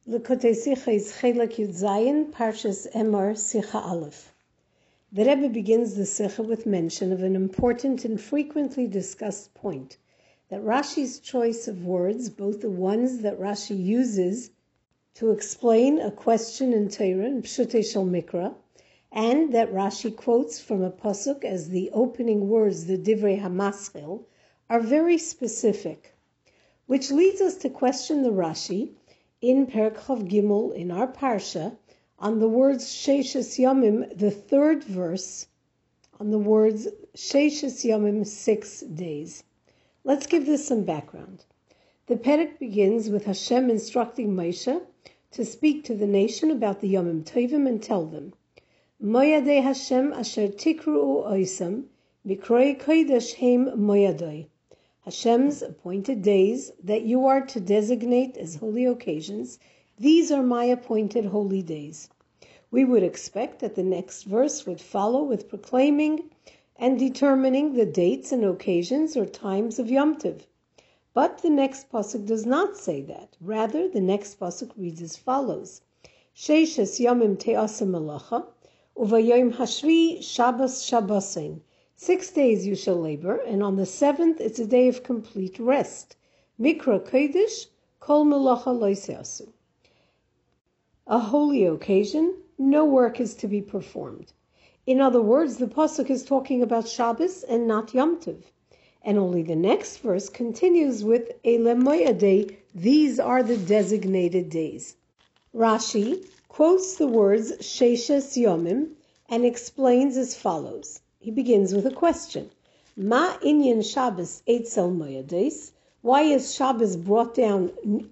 Likutei Sicha is Chelek Yud Zayin, Parshas Emor, Sicha Aleph. The Rebbe begins the Sicha with mention of an important and frequently discussed point, that Rashi's choice of words, both the ones that Rashi uses to explain a question in Torah, in Pshutei Shel Mikra, and that Rashi quotes from a pasuk as the opening words, the Divrei HaMaschil, are very specific, which leads us to question the Rashi in Perek Chav Gimel in our parsha on the words Sheishes Yomim, the third verse, on the words Sheishes Yomim, 6 days. Let's give this some background. The Perek begins with Hashem instructing Moshe to speak to the nation about the Yomim Tovim and tell them, Moyadei Hashem asher tikru'u oisam, mikroi kodesh heim moyadei. Hashem's appointed days that you are to designate as holy occasions, these are my appointed holy days. We would expect that the next verse would follow with proclaiming and determining the dates and occasions or times of Yom Tov. But the next pasuk does not say that. Rather, the next pasuk reads as follows: Sheishes Yomim te'aseh melacha, uvayom hashvi Shabbos Shabbosin. 6 days you shall labor, and on the 7th it's a day of complete rest. Mikra Kodesh, Kol Melacha Lo Se'asu. A holy occasion, no work is to be performed. In other words, the pasuk is talking about Shabbos and not Yom Tov. And only the next verse continues with Eile Moyadei, these are the designated days. Rashi quotes the words Sheishes Yomim and explains as follows. He begins with a question. Ma inyan Shabbos eitzel moyades? Why is Shabbos brought down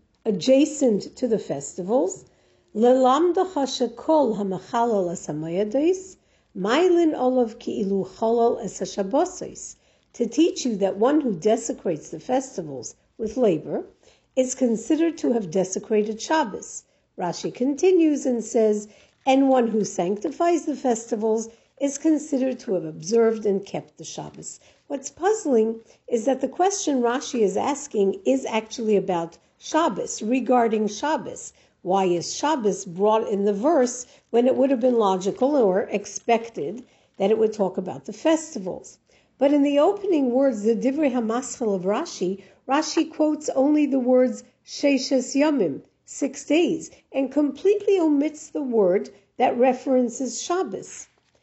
adjacent to the festivals? Lelamdacha shekol hamachalal es hamoyades, mailin olav ki'ilu chalal es hashabbosos. To teach you that one who desecrates the festivals with labor is considered to have desecrated Shabbos. Rashi continues and says, and one who sanctifies the festivals is considered to have observed and kept the Shabbos. What's puzzling is that the question Rashi is asking is actually about Shabbos, regarding Shabbos. Why is Shabbos brought in the verse when it would have been logical or expected that it would talk about the festivals? But in the opening words, the Divrei HaMaschil of Rashi, Rashi quotes only the words Sheishes Yomim, 6 days, and completely omits the word that references Shabbos.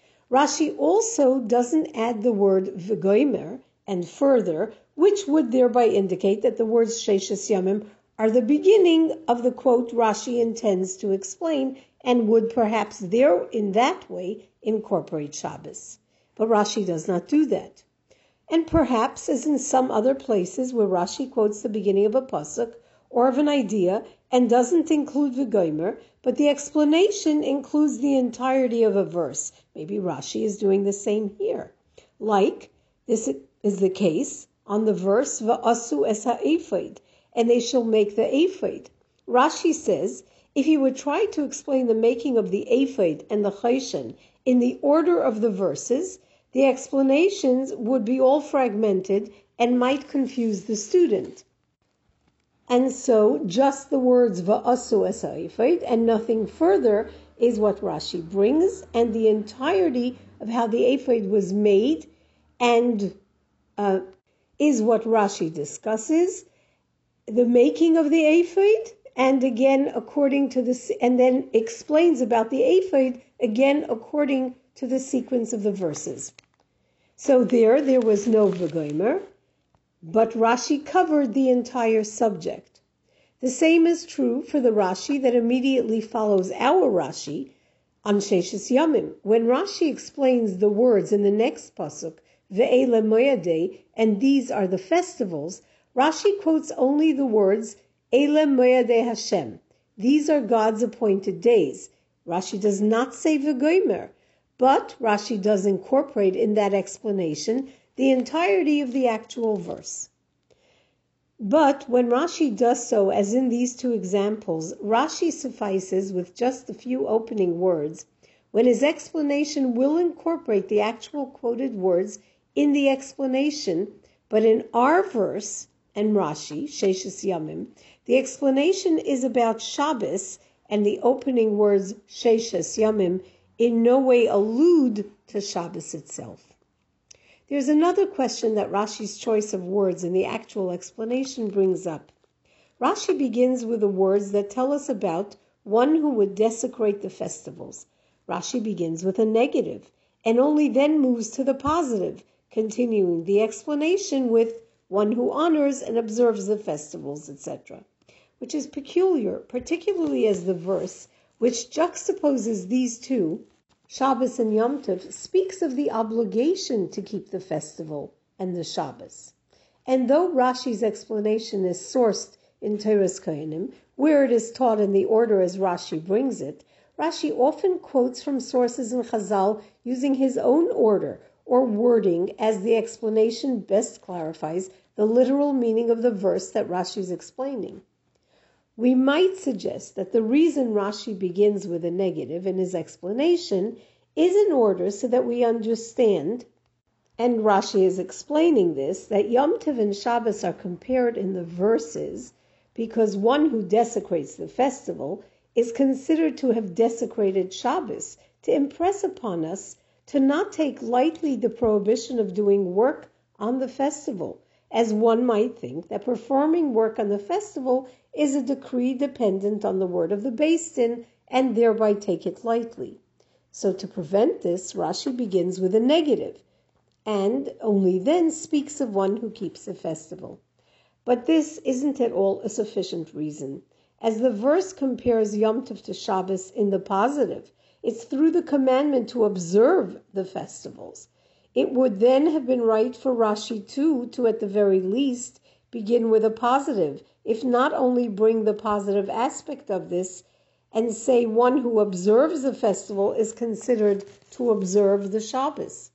Rashi also doesn't add the word v'goimer and further, which would thereby indicate that the words Sheishes Yomim are the beginning of the quote Rashi intends to explain and would perhaps there in that way incorporate Shabbos. But Rashi does not do that. And perhaps, as in some other places where Rashi quotes the beginning of a pasuk or of an idea and doesn't include v'goimer, but the explanation includes the entirety of a verse. Maybe Rashi is doing the same here. Like, this is the case on the verse, Va'asu es ha'ephod, and they shall make the ephod. Rashi says, if you would try to explain the making of the ephod and the choshen in the order of the verses, the explanations would be all fragmented and might confuse the student. And so, just the words va'asu es ha'ephod and nothing further is what Rashi brings, and the entirety of how the ephod was made and is what Rashi discusses, the making of the ephod, and again according to and then explains about the ephod again according to the sequence of the verses. So there was no v'goimer, but Rashi covered the entire subject. The same is true for the Rashi that immediately follows our Rashi on Sheishes Yomim. When Rashi explains the words in the next pasuk, Ve'ele Moyadei, and these are the festivals, Rashi quotes only the words, Eile Moyadei Hashem. These are God's appointed days. Rashi does not say V'goimer, but Rashi does incorporate in that explanation the entirety of the actual verse. But when Rashi does so, as in these two examples, Rashi suffices with just a few opening words, when his explanation will incorporate the actual quoted words in the explanation, but in our verse, and Rashi, Sheshes Yamim, the explanation is about Shabbos, and the opening words Sheshes Yamim in no way allude to Shabbos itself. There's another question that Rashi's choice of words in the actual explanation brings up. Rashi begins with the words that tell us about one who would desecrate the festivals. Rashi begins with a negative, and only then moves to the positive, continuing the explanation with one who honors and observes the festivals, etc., which is peculiar, particularly as the verse, which juxtaposes these two, Shabbos and Yom Tov, speaks of the obligation to keep the festival and the Shabbos. And though Rashi's explanation is sourced in Toras Kohanim, where it is taught in the order as Rashi brings it, Rashi often quotes from sources in Chazal using his own order or wording as the explanation best clarifies the literal meaning of the verse that Rashi is explaining. We might suggest that the reason Rashi begins with a negative in his explanation is in order so that we understand, and Rashi is explaining this, that Yom Tov and Shabbos are compared in the verses because one who desecrates the festival is considered to have desecrated Shabbos, to impress upon us to not take lightly the prohibition of doing work on the festival, as one might think that performing work on the festival is a decree dependent on the word of the Beis Din, and thereby take it lightly. So to prevent this, Rashi begins with a negative, and only then speaks of one who keeps the festival. But this isn't at all a sufficient reason, as the verse compares Yom Tov to Shabbos in the positive. It's through the commandment to observe the festivals. It would then have been right for Rashi too to at the very least begin with a positive, if not only bring the positive aspect of this and say one who observes the festival is considered to observe the Shabbos.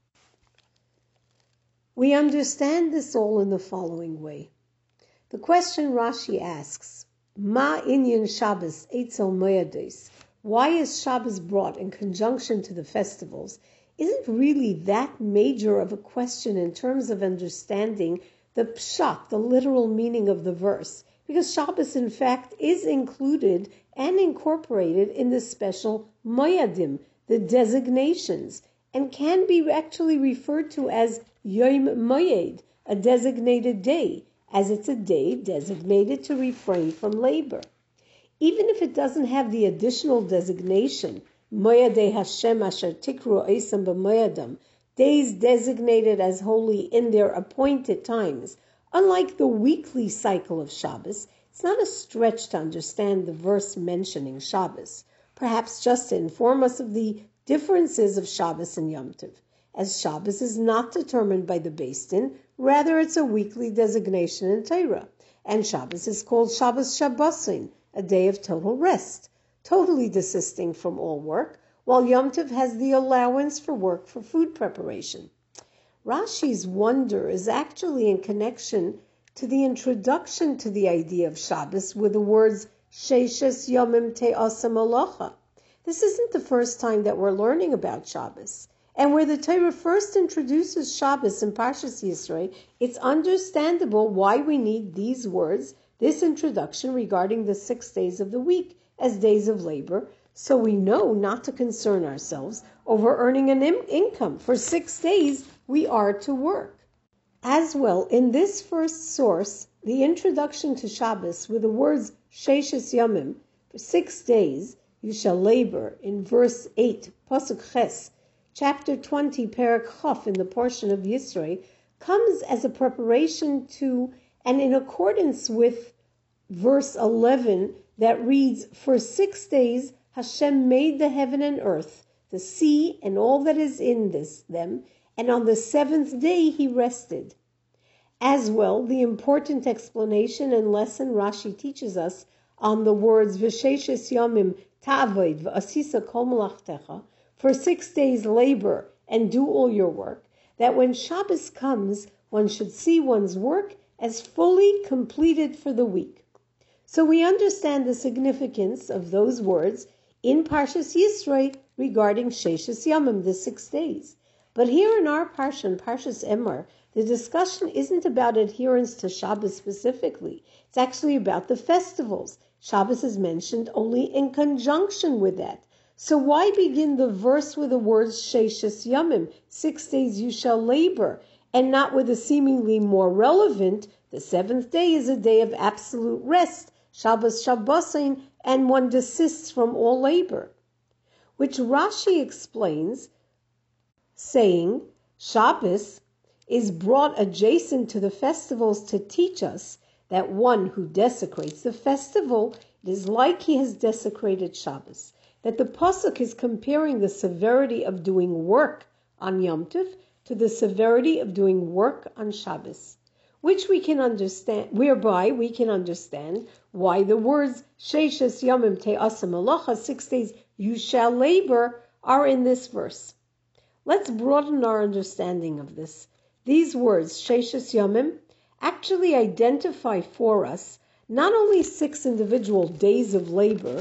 We understand this all in the following way. The question Rashi asks, Ma inyan Shabbos etzel moedos? Why is Shabbos brought in conjunction to the festivals? Isn't really that major of a question in terms of understanding the pshat, the literal meaning of the verse, because Shabbos in fact is included and incorporated in the special moyadim, the designations, and can be actually referred to as Yom Moyed, a designated day, as it's a day designated to refrain from labor. Even if it doesn't have the additional designation, Moyadei Hashem Asher Tikru Eisam B'Moyadam, days designated as holy in their appointed times, unlike the weekly cycle of Shabbos, it's not a stretch to understand the verse mentioning Shabbos, perhaps just to inform us of the differences of Shabbos and Yom Tov, as Shabbos is not determined by the Beis Din, rather it's a weekly designation in Torah, and Shabbos is called Shabbos Shabbosin, a day of total rest, totally desisting from all work, while Yom Tov has the allowance for work for food preparation. Rashi's wonder is actually in connection to the introduction to the idea of Shabbos with the words Sheshes Yomim Te'asa Malacha. This isn't the first time that we're learning about Shabbos. And where the Torah first introduces Shabbos in Parshas Yisro, it's understandable why we need these words, this introduction regarding the 6 days of the week as days of labor, so we know not to concern ourselves over earning an income. For 6 days we are to work. As well, in this first source, the introduction to Shabbos with the words Sheshes Yomim, for 6 days you shall labor, in verse 8, Pasuk Ches, chapter 20, Perek Chof, in the portion of Yisro, comes as a preparation to and in accordance with verse 11 that reads, For 6 days Hashem made the heaven and earth, the sea and all that is in them, and on the 7th day he rested. As well, the important explanation and lesson Rashi teaches us on the words V'sheshes Yomim Ta'avod V'asisa Kol Malachtecha, for 6 days labor and do all your work, that when Shabbos comes, one should see one's work as fully completed for the week. So we understand the significance of those words in Parshas Yisro regarding Sheshes Yomim, the 6 days. But here in our Parsha, in Parshas Emor, The discussion isn't about adherence to Shabbos specifically. It's actually about the festivals. Shabbos is mentioned only in conjunction with that. So why begin the verse with the words Sheishes Yamim, 6 days you shall labor, and not with a seemingly more relevant, the seventh day is a day of absolute rest, Shabbos Shabbosim, and one desists from all labor. Which Rashi explains, saying, Shabbos is brought adjacent to the festivals to teach us that one who desecrates the festival, it is like he has desecrated Shabbos. That the Pasuk is comparing the severity of doing work on Yom Tov to the severity of doing work on Shabbos, which we can understand, whereby we can understand why the words Sheishes Yamim Te'asa Malacha, 6 days you shall labor, are in this verse. Let's broaden our understanding of this. These words, Sheishes Yamim, actually identify for us not only 6 individual days of labor,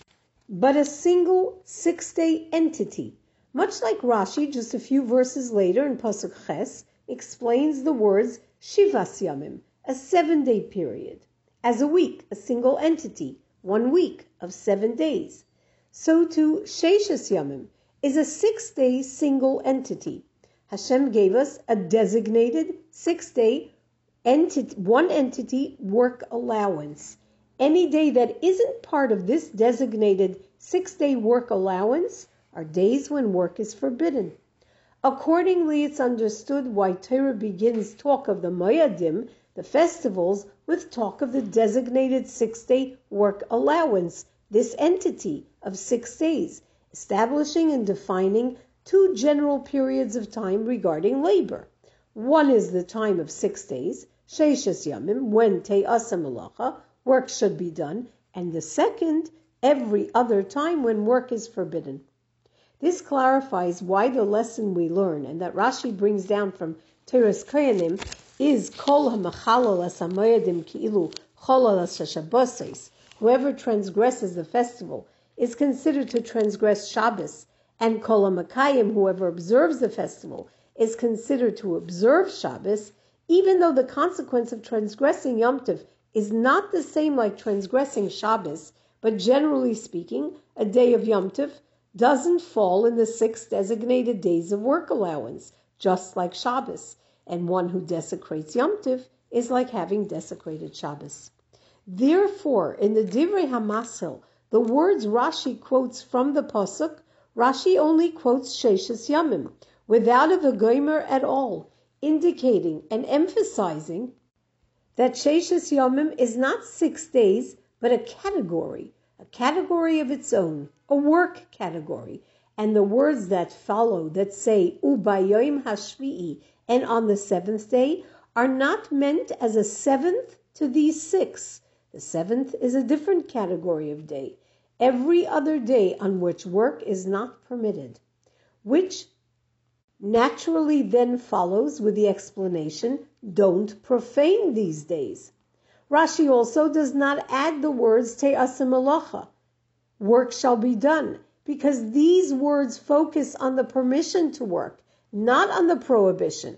but a single 6-day entity. Much like Rashi, just a few verses later in Pasuk Ches, explains the words Shivas Yamim, a 7-day period, as a week, a single entity, 1 week of 7 days. So too, Sheishes Yamim is a 6-day single entity. Hashem gave us a designated 6-day entity, one entity work allowance. Any day that isn't part of this designated 6-day work allowance are days when work is forbidden. Accordingly, it's understood why Torah begins talk of the Moyadim, the festivals, with talk of the designated 6-day work allowance, this entity of 6 days, establishing and defining 2 general periods of time regarding labor. One is the time of 6 days, Sheishes Yamim, when Te'asa Malacha, work should be done, and the second, every other time when work is forbidden. This clarifies why the lesson we learn, and that Rashi brings down from Teres Koyanim, is Kol HaMachalal As HaMoyadim Ki'ilu Cholal As HaShabbosos. Whoever transgresses the festival is considered to transgress Shabbos, and Kol HaMakayim, whoever observes the festival, is considered to observe Shabbos, even though the consequence of transgressing Yom Tov is not the same like transgressing Shabbos, but generally speaking, a day of Yom Tov doesn't fall in the 6 designated days of work allowance, just like Shabbos, and one who desecrates Yom Tov is like having desecrated Shabbos. Therefore, in the Divrei HaMasil, the words Rashi quotes from the Pasuk, Rashi only quotes Sheishes Yamim, without a V'gomer at all, indicating and emphasizing that Sheishes Yomim is not 6 days, but a category of its own, a work category. And the words that follow that say, Ubayom Hashvi'i, and on the 7th day, are not meant as a 7th to these 6. The 7th is a different category of day, every other day on which work is not permitted, which naturally then follows with the explanation, don't profane these days. Rashi also does not add the words Te'asa Malacha, work shall be done, because these words focus on the permission to work, not on the prohibition.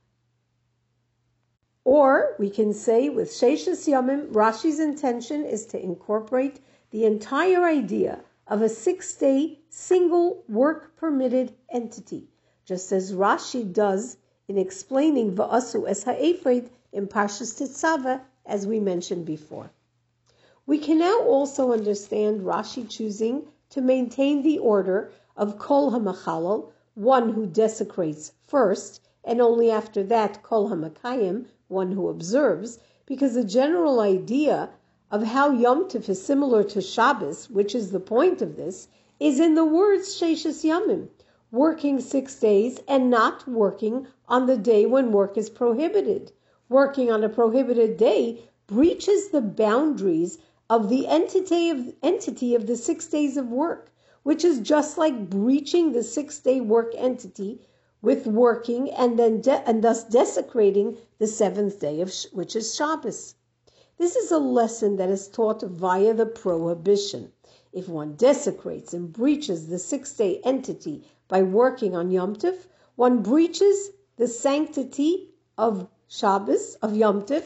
Or we can say with Sheishes Yamim, Rashi's intention is to incorporate the entire idea of a 6-day single work permitted entity, just as Rashi does in explaining Va'asu es ha'efred in Parshas Tetzaveh, as we mentioned before. We can now also understand Rashi choosing to maintain the order of Kol HaMachalal, one who desecrates first, and only after that Kol HaMakayim, one who observes, because the general idea of how Yom Tov is similar to Shabbos, which is the point of this, is in the words Sheishes Yamim, working 6 days and not working on the day when work is prohibited. Working on a prohibited day breaches the boundaries of the entity of the 6 days of work, which is just like breaching the 6-day work entity with working and thus desecrating the 7th day, which is Shabbos. This is a lesson that is taught via the prohibition. If one desecrates and breaches the 6-day entity by working on Yom Tov, one breaches the sanctity of Shabbos, of Yom Tov,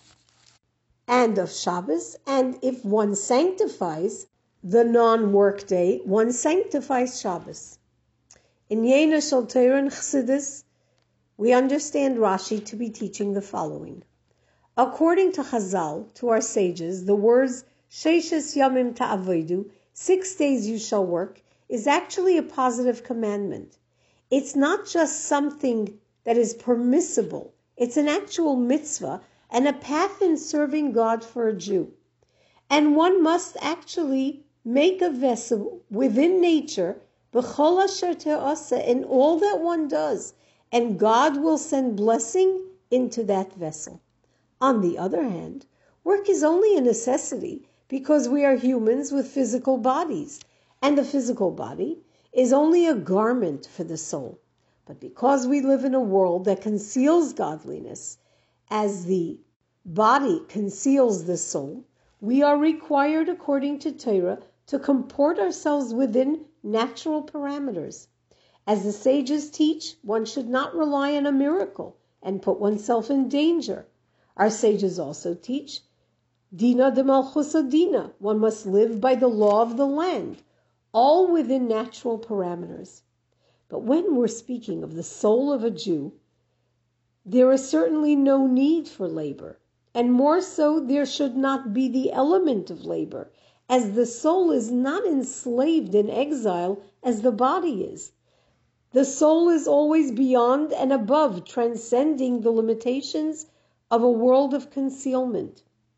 and of Shabbos, and if one sanctifies the non-work day, one sanctifies Shabbos. In Yena Shel Torah and Chassidus, we understand Rashi to be teaching the following. According to Chazal, to our sages, the words Sheishes Yamim Ta'avodu, 6 days you shall work, is actually a positive commandment. It's not just something that is permissible. It's an actual mitzvah and a path in serving God for a Jew. And one must actually make a vessel within nature, b'chol asher te'asa, in all that one does, and God will send blessing into that vessel. On the other hand, work is only a necessity because we are humans with physical bodies, and the physical body is only a garment for the soul. But because we live in a world that conceals godliness, as the body conceals the soul, we are required, according to Torah, to comport ourselves within natural parameters. As the sages teach, one should not rely on a miracle and put oneself in danger. Our sages also teach, Dina de Malchusa Dina, one must live by the law of the land, all within natural parameters. But when we're speaking of the soul of a Jew, there is certainly no need for labor, and more so, there should not be the element of labor, as the soul is not enslaved in exile as the body is. The soul is always beyond and above, transcending the limitations of a world of concealment,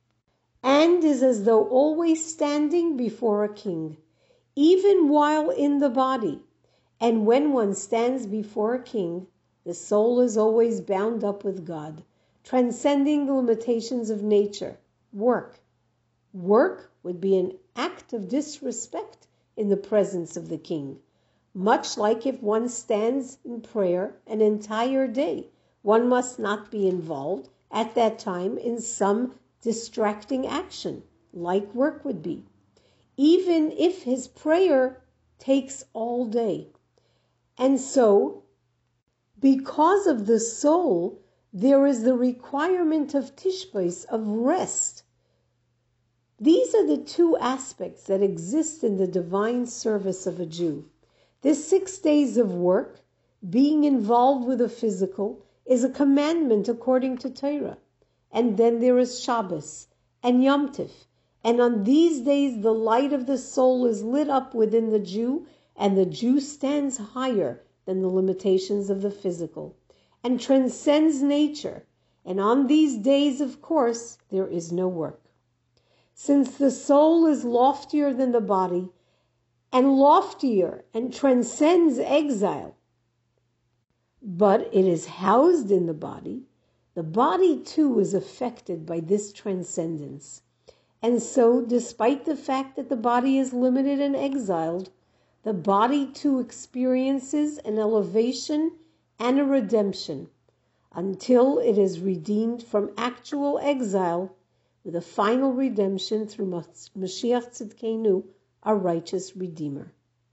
and is as though always standing before a king, even while in the body. And when one stands before a king, the soul is always bound up with God, transcending the limitations of nature. Work would be an act of disrespect in the presence of the king. Much like if one stands in prayer an entire day, one must not be involved at that time in some distracting action, like work would be, even if his prayer takes all day. And so, because of the soul, there is the requirement of tishbos, of rest. These are the two aspects that exist in the divine service of a Jew. This 6 days of work, being involved with the physical, is a commandment according to Torah. And then there is Shabbos and Yom Tov. And on these days, the light of the soul is lit up within the Jew, and the Jew stands higher than the limitations of the physical and transcends nature. And on these days, of course, there is no work. Since the soul is loftier than the body, and loftier and transcends exile, but it is housed in the body too is affected by this transcendence. And so, despite the fact that the body is limited and exiled, the body too experiences an elevation and a redemption until it is redeemed from actual exile with a final redemption through Mashiach Tzidkenu, our righteous Redeemer.